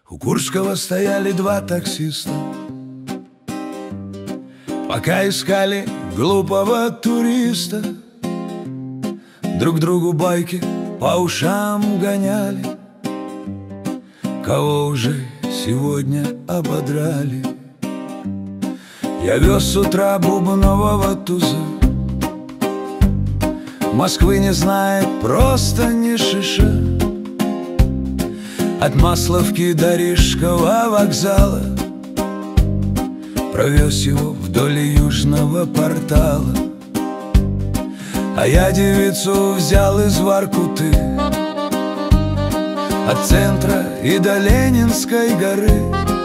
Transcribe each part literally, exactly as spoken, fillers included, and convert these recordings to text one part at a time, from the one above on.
У Курского стояли два таксиста, пока искали глупого туриста. Друг другу байки по ушам гоняли, кого уже сегодня ободрали. Я вез с утра бубнового туза, Москвы не знает просто ни шиша. От Масловки до Рижского вокзала провез его вдоль Южного портала. А я девицу взял из Воркуты, от центра и до Ленинской горы.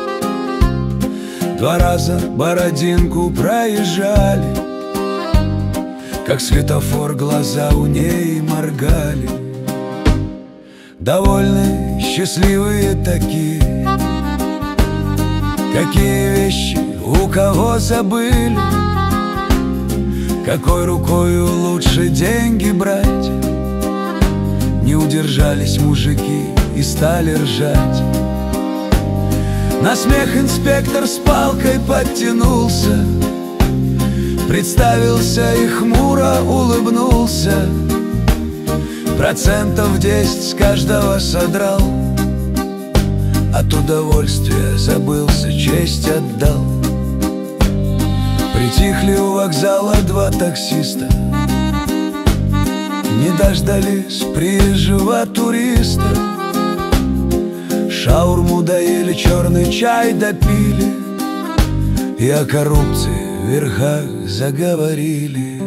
Два раза Бородинку проезжали, как светофор глаза у ней моргали. Довольные, счастливые такие, какие вещи у кого забыли, какой рукою лучше деньги брать. Не удержались мужики и стали ржать. На смех инспектор с палкой подтянулся, представился и хмуро улыбнулся. Процентов десять с каждого содрал, от удовольствия забылся, честь отдал. Притихли у вокзала два таксиста, не дождались приезжего туриста. Шаурму доели, черный чай допили, и о коррупции в верхах заговорили.